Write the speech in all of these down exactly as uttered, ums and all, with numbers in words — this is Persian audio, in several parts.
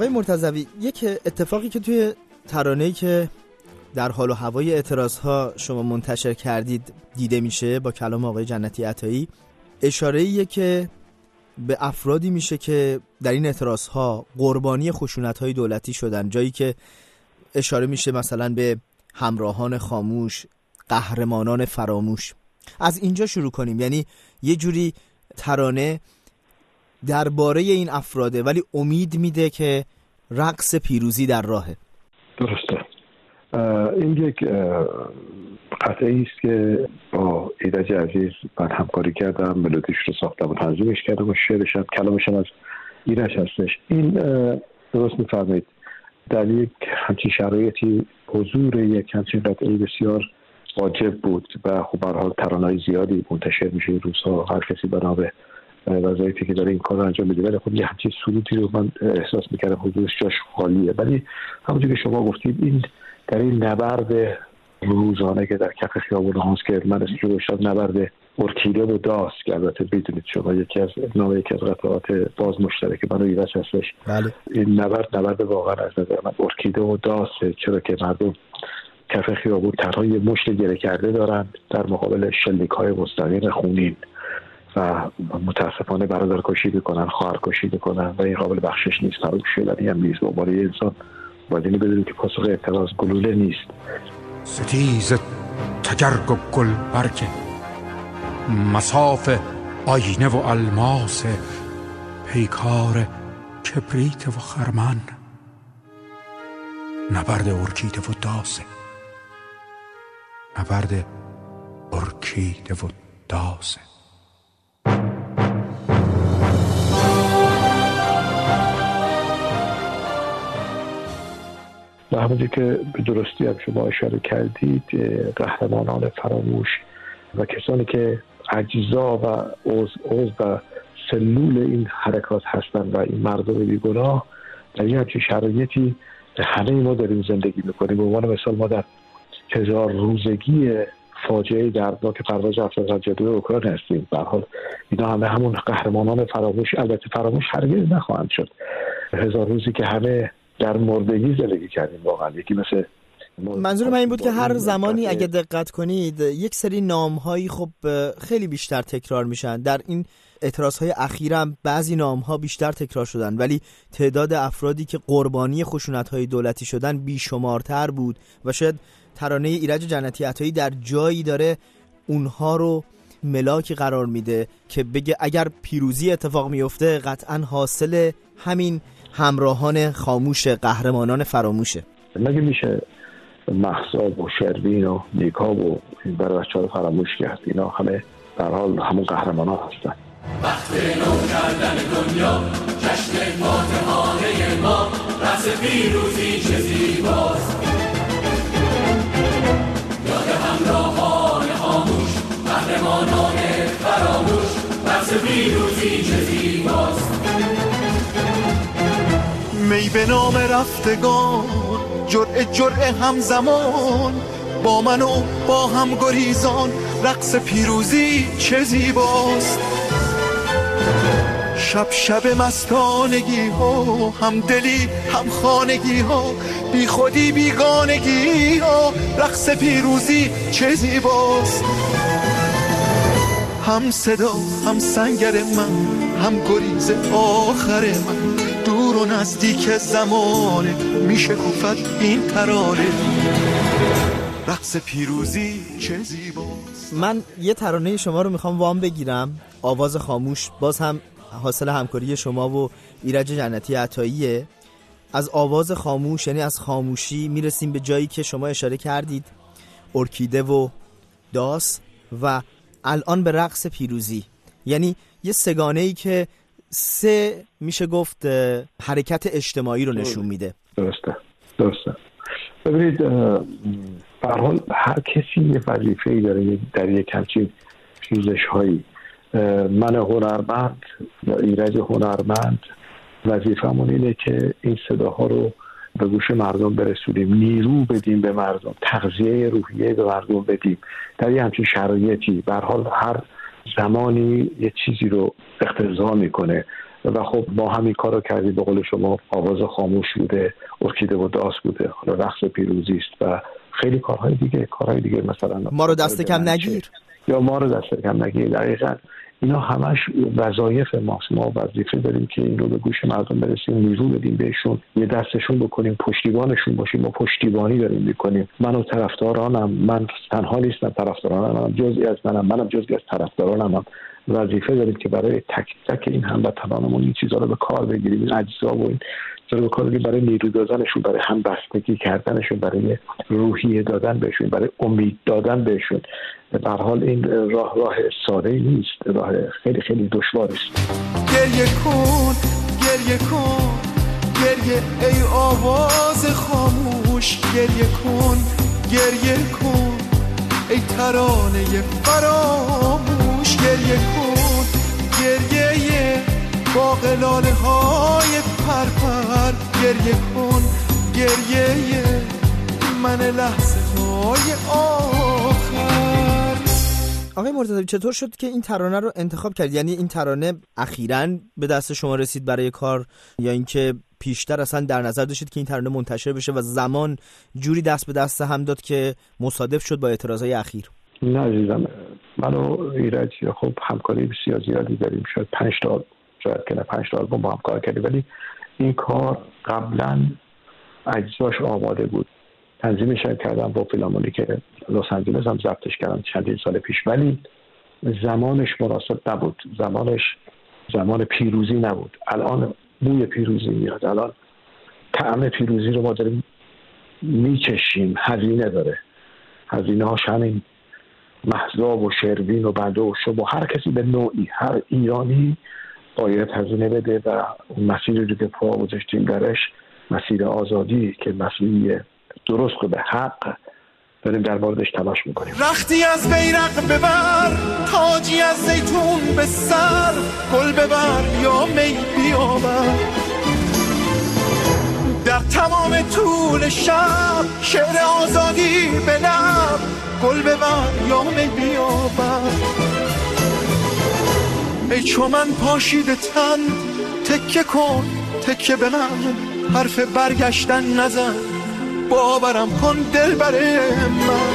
آقای مرتضوی، یک اتفاقی که توی ترانه‌ای که در حال و هوای اعتراض‌ها شما منتشر کردید دیده میشه با کلام آقای جنتی عطایی، اشاره‌ایه که به افرادی میشه که در این اعتراض‌ها قربانی خشونت‌های دولتی شدن، جایی که اشاره میشه مثلا به همراهان خاموش، قهرمانان فراموش. از اینجا شروع کنیم، یعنی یه جوری ترانه درباره این افراده ولی امید میده که رقص پیروزی در راهه. درسته. این یک قطعه است که با ایرج عزیز من همکاری کردم، ملودیش رو ساختم و تنظیمش کردم و شعرش هم کلامش هم از ایرج هستش. این درست میفرمایید، در یک همچین شرایطی حضور یک همچین قطعه بسیار واجب بود و خب به هر حال ترانه‌های زیادی منتشر میشه این روزها، هر کسی بنا به وظایفی که داره این کار رو انجام میده، ولی خب یه همچین سرودی رو من احساس میکردم حضورش جاش خالیه. ولی همونجور که شما گفتید این در این نبرد روزانه که در کف خیابون هاست که من اسمش رو گذاشتم نبرد ارکیده و داس، که البته بدونید شما یکی از نام یکی از قطعات باز مشترک من و ایرج هستش. بله. این نبرد نبرد واقعا از نظر من ارکیده و داسه، چرا که مردم کف خیابون تنها یه مشت گره کرده دارن در مقابل شلیک‌های مستقیم خونین و متاسفانه برادر کشی میکنن، خواهر کشی میکنن و این قابل بخشش نیست، فراموش شدنی هم نیست. به عنوان یه انسان باید اینو بدونید که پاسخ اعتراض گلوله نیست. ستیز تگرگ و گل برگ، مساف آینه و الماس، پیکار کبریت و خرمن، نبرد ارکیده و داسه، نبرد ارکیده و داسه. و همونجور که به درستی هم شما اشاره کردید، قهرمانان فراموش و کسانی که اجزا و عضو و سلول این حرکات هستند و این مردم بیگناه، در این همچین شرایطی همه ما داریم زندگی میکنیم. به عنوان مثال ما در هزار روزگی فاجعه دردناک پرواز افسر جدوی اوکراین هستیم. به هر حال اینا همه همون قهرمانان فراموش، البته فراموش هرگز نخواهند شد. هزار روزی که همه در مردگی زندگی کردیم واقعا. یکی مثل منظور من این بود که هر زمانی اگه دقت کنید یک سری نام‌هایی خب خیلی بیشتر تکرار میشن. در این اعتراض‌های اخیرم بعضی نام‌ها بیشتر تکرار شدن، ولی تعداد افرادی که قربانی خشونت‌های دولتی شدن بیشمارتر بود و شاید ترانه ایرج جنتی عطایی در جایی داره اونها رو ملاکی قرار میده که بگه اگر پیروزی اتفاق میفته قطعاً حاصل همین همراهان خاموش، قهرمانان فراموشه. مگه میشه محساب و شروین و نیکا و این برای بچه ها رو فراموش کرد؟ اینا همه در حال همون قهرمانان هستن. وقت نو کردن دنیا، جشن فاتحانه ما، رقص پیروزی چه زیباست. یاد همراهان خاموش، قهرمانان فراموش، رقص پیروزی چه زیباست. می به نام رفتگان، جرعه جرعه همزمان، با من و با هم گریزان، رقص پیروزی چه زیباست. شب شب مستانگی ها، هم دلی هم خانگی ها، بی خودی بیگانگی ها، رقص پیروزی چه زیباست. هم صدا هم سنگر من، هم گریز آخر من، دور و نزدیک زمانه میشه گفت این ترانه، رقص پیروزی چه زیباست. من یه ترانه شما رو میخوام وام بگیرم، آواز خاموش، باز هم حاصل همکاری شما و ایرج جنتی عطاییه. از آواز خاموش، یعنی از خاموشی، میرسیم به جایی که شما اشاره کردید، ارکیده و داس، و الان به رقص پیروزی. یعنی یه سگانه‌ای که سه میشه گفت حرکت اجتماعی رو نشون میده. درسته درسته. ببینید به هر حال هر کسی یه وظیفه‌ای داره در یک همچین ریزش‌هایی. من هنرمند یا ایرج هنرمند وظیفه‌مون اینه که این صداها رو به گوش مردم برسونیم، نیرو بدیم به مردم، تغذیه روحیه به مردم بدیم در یه همچین شرایطی. به هر حال هر زمانی یه چیزی رو اقتضا میکنه و خب ما همین کار رو کردیم. به قول شما آواز خاموش بوده، ارکیده و داس بوده، حالا رقص پیروزی است و خیلی کارهای دیگه کارهای دیگه مثلا ما رو دست کم نگیر یا ما رو دست کم نگیر. دقیقاً اینا همش وظایف ماست. ما وظیفه داریم که این رو به گوش مردم برسیم، نیرو بدیم بهشون، یه دستشون بکنیم، پشتیبانشون باشیم. ما پشتیبانی داریم میکنیم. من و طرفدارانم، من تنها نیستم، طرفدارانم جزئی از منم، منم جزئی از طرفدارانم. وظیفه داریم که برای تک تک این هموطنانمون این چیزا رو به کار بگیریم، این اجزا و این چیزا رو به کار بگیریم، برای نیرو دادنشون، برای همبستگی کردنشون، برای روحیه دادن بهشون، برای امید دادن بهشون. به هر حال این راه راه ساده نیست، راه خیلی خیلی دشواری است. گریه کن گریه کن گریه ای آواز خاموش، گریه کن گریه کن ای ترانه فراموش، گریه کن گریه باقلاله های پرپر، گریه کن گریه من لحظه های آخر. آقای مرتضوی چطور شد که این ترانه رو انتخاب کرد؟ یعنی این ترانه اخیراً به دست شما رسید برای کار یا اینکه پیشتر اصلا در نظر داشتید که این ترانه منتشر بشه و زمان جوری دست به دست هم داد که مصادف شد با اعتراضای اخیر؟ نه عزیزم، من و ایرج خب همکاری بسیار زیادی داریم، شاید پنج تا شاید که نه پنج تا آلبوم با هم کار کردیم، ولی این کار قبلا اجزاش آماده بود. تنظیمش کردم با فیلارمونیک لس آنجلس هم ضبطش کردم چندین سال پیش، ولی زمانش مناسب نبود، زمانش زمان پیروزی نبود. الان بوی پیروزی میاد، الان طعم پیروزی رو ما داریم میچشیم. هزینه داره، هزینه هاش همین مهذاب و شروین و بنده و شما، هر کسی به نوعی، هر ایرانی باید هزینه بده و مسیری رو که پا گذاشتیم درش، مسیر آزادی که مسیر درست و به حق داریم در موردش تلاش میکنیم. رختی از بیرق ببر، تاجی از زیتون به سر، گل ببر یا می بیاور، در تمام طول شب شعر آزادی به لب، گل ببر یا می بیاور. ای چو من پاشیده تن، تکه کن تکه به من، حرف برگشتن نزن، باورم کن دل بره من.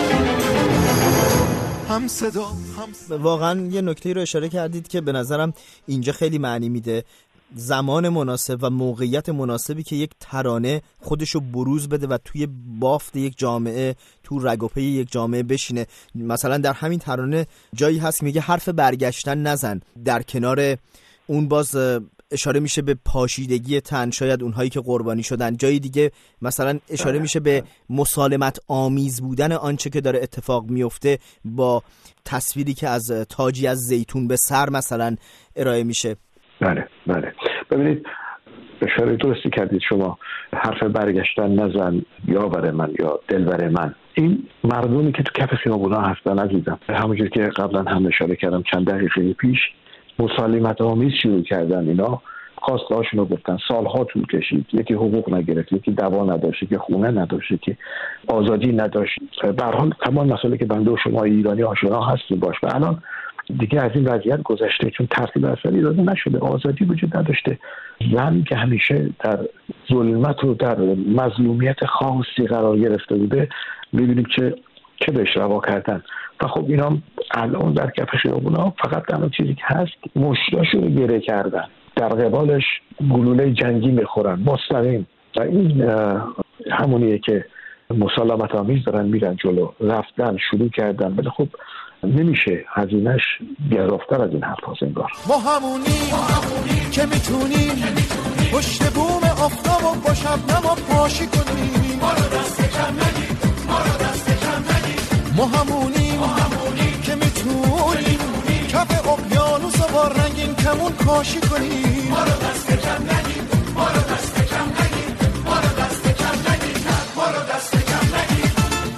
هم صدا هم صدا. واقعا یه نکته رو اشاره کردید که به نظرم اینجا خیلی معنی میده. زمان مناسب و موقعیت مناسبی که یک ترانه خودشو بروز بده و توی بافت یک جامعه، تو رگ و پی یک جامعه بشینه. مثلا در همین ترانه جایی هست میگه حرف برگشتن نزن، در کنار اون باز اشاره میشه به پاشیدگی تن، شاید اونهایی که قربانی شدن. جایی دیگه مثلا اشاره میشه به مسالمت آمیز بودن آنچه که داره اتفاق میفته با تصویری که از تاجی از زیتون به سر مثلا ارائه میشه. بله بله، ببینید اشاره درستی کردید شما، حرف برگشتن نزن، یا بر من یا دل بر من. این مردمی که تو کف خیابونا هستن عزیزم، همونجوری که قبلا هم اشاره کردم چند دقیقه پیش، مسالمت آمیز شروع کردن. اینا خواسته هاشون رو گفتن، سالها طول کشید، یکی حقوق نگرفت، یکی دوا نداشت، یکی خونه نداشت، یکی آزادی نداشت. به هر حال تمام مسائلی که بنده و شما ایرانی آشنا هستیم باش. و الان دیگه از این وضعیت گذشته، چون ترتیب اصلی داده نشده، آزادی وجود نداشته. زن که همیشه در ظلمت و در مظلومیت خاصی قرار گرفته بوده، می‌بینیم که چه بهش روا کردن. و خب اینا الان در کف خیابونا فقط تنها چیزی که هست مشتاشو رو گره کردن، در قبالش گلوله جنگی میخورن مستقیم. و این همونیه که مسالمت آمیز دارن میرن جلو، رفتن شروع کردن، ولی خب نمیشه، هزینهش گرافتر از این حرف هاست انگار. ما همونی که میتونیم پشت بوم آفتاب و با شبنم و پاشی کنیم، ما رو دست کم نگیر، ما رو دست کم نگیر. ما همونی که میتونیم کف اقیانوس و با رنگین کمون کاشی کنیم، ما رو دست کم نگیر، ما رو دست کم نگیر، ما رو دست کم نگیر، ما رو دست کم نگیر.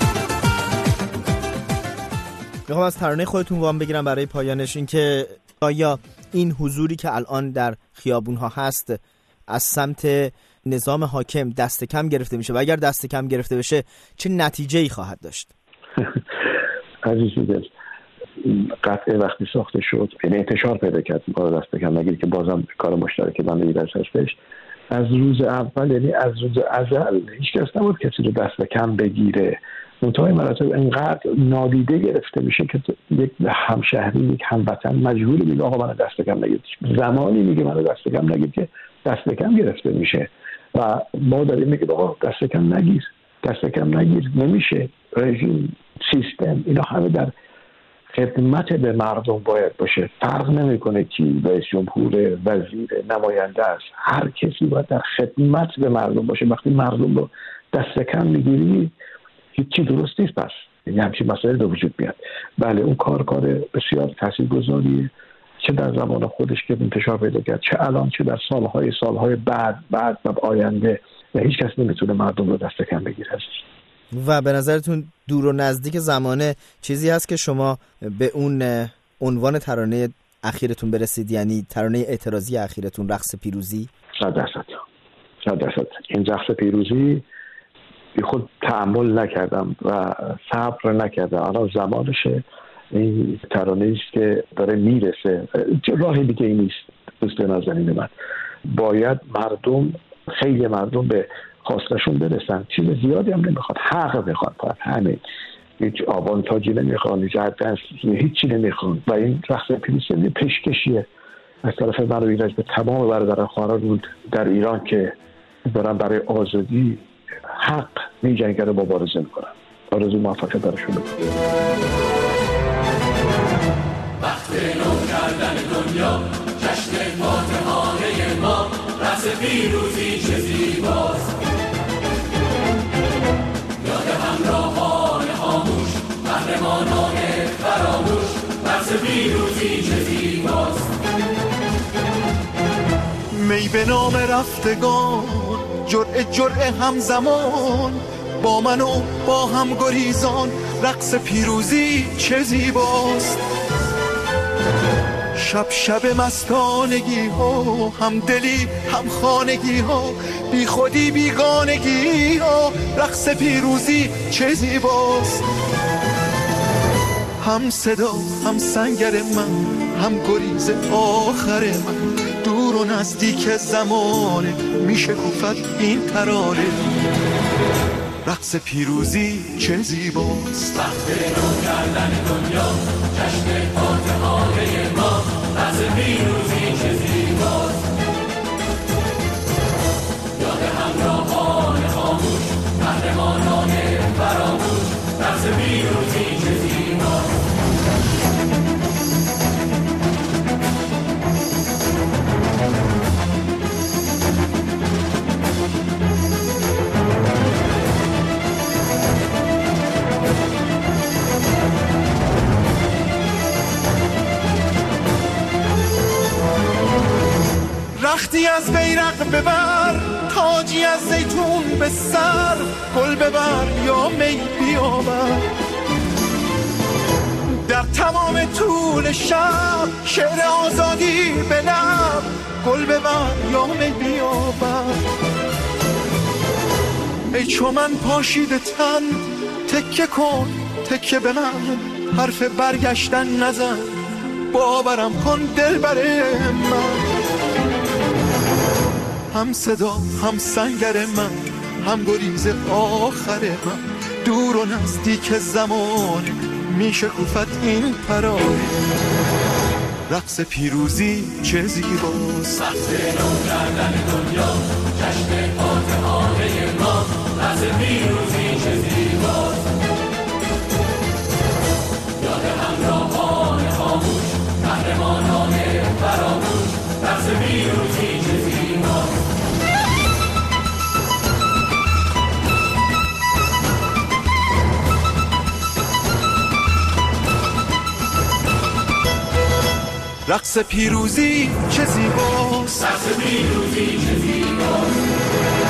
میخوام از ترانه خودتون وام بگیرم برای پایانش، این که آیا این حضوری که الان در خیابون ها هست از سمت نظام حاکم دست کم گرفته میشه و اگر دست کم گرفته بشه چه نتیجه‌ای خواهد داشت؟ عزیزی دل، قطعه وقتی ساخته شد، یعنی انتشار پیدا کرد ما دست کم نگیر که بازم کار مشترک من و ایرج هستش، از روز اول یعنی از روز ازل هیچ کس نبود کسی رو دست کم بگیره. منتهای مراتب انقدر نادیده گرفته میشه که یک همشهری، یک هموطن مجبور میگه آقا منو دست کم نگیر، زمانی میگه منو دست کم نگیر که دست کم گرفته میشه و ما داریم میگه آقا دست کم نگیر، دست کم نگیر. نمیشه. رژیم، سیستم، اینا همه در خدمت به مردم باید باشه. فرق نمیکنه کی رئیس جمهور، وزیر، نماینده است، هر کسی باید در خدمت به مردم باشه. وقتی مردم رو دست کم میگیری هیچی درست نیست. پس یعنی همچین مسائل به وجود میاد. بله اون کار کار بسیار تاثیرگذاریه، چه در زمان خودش که انتشار پیدا کرد، چه الان، چه در سالهای سالهای بعد بعد و آینده، و هیچ کس نمیتونه مردم رو دست کم بگیره. و به نظرتون دور و نزدیک زمانه چیزی هست که شما به اون عنوان ترانه اخیرتون برسید، یعنی ترانه اعتراضی اخیرتون رقص پیروزی؟ صد درصد صد درصد این رقص پیروزی بی خود تأمل نکردم و صبر نکردم. الان زمانشه. این ترانه است که داره میرسه، راهی دیگه ای نیست. دوست نازنین من، باید مردم، خیلی مردم به خواستشون برسن. چیز زیادی هم نمیخواد، حق میخواد، فقط همین. هیچ آوانتاجی نمیخوان، هیچ حداقل هیچی نمیخوان. و این رقص پیروزی پیشکشیه از طرف من و ایرج به تمام برادران خواهران در ایران که دارن برای آزادی حق میجنگن و مبارزه میکنن. آرزو موفقیت براشون میکنم. وقت نو کردن دنیا، جشن فاتحانه ما، رقص پیروزی چه زیباست. یاد همراهان خاموش، قهرمانان فراموش، رقص پیروزی چه زیباست. می به نام رفتگان، جرعه جرعه همزمان، با من و با هم گریزان، رقص پیروزی چه زیباست. شب شب مستانگی ها، هم دلی هم خانگی ها، بی خودی بیگانگی ها، رقص پیروزی چه زیباست. هم صدا هم سنگر من، هم گریز آخر من، دور و نزدیک زمانه میشه گفت این ترانه، رقص پیروزی چه زیباست. وقت نو کردن دنیا، جشن فاتحانه ما، رقص پیروزی چه زیباست. یاد همراهان خاموش، قهرمانان فراموش، رقص پیروزی چه زیباست. رختی از بیرق ببر، تاجی از زیتون به سر، گل ببر یا می بیاور. در تمام طول شب شعر آزادی به لب، گل ببر یا می بیاور. ای چو من پاشیده تن، تکه کن تکه به من، حرف برگشتن نزن، باورم کن دل بر من. هم صدا هم سنگر من، هم گریز آخر من، دور و نزدیک زمان میشه گفت این ترانه، رقص پیروزی چه زیباست. وقت نو کردن دنیا، جشن فاتحانه ما، رقص پیروزی چه زیباست. یاد همراهان خاموش، قهرمانان فراموش، رقص پیروزی چه زیباست. رقص پیروزی چه زیباست. رقص پیروزی چه زیباست.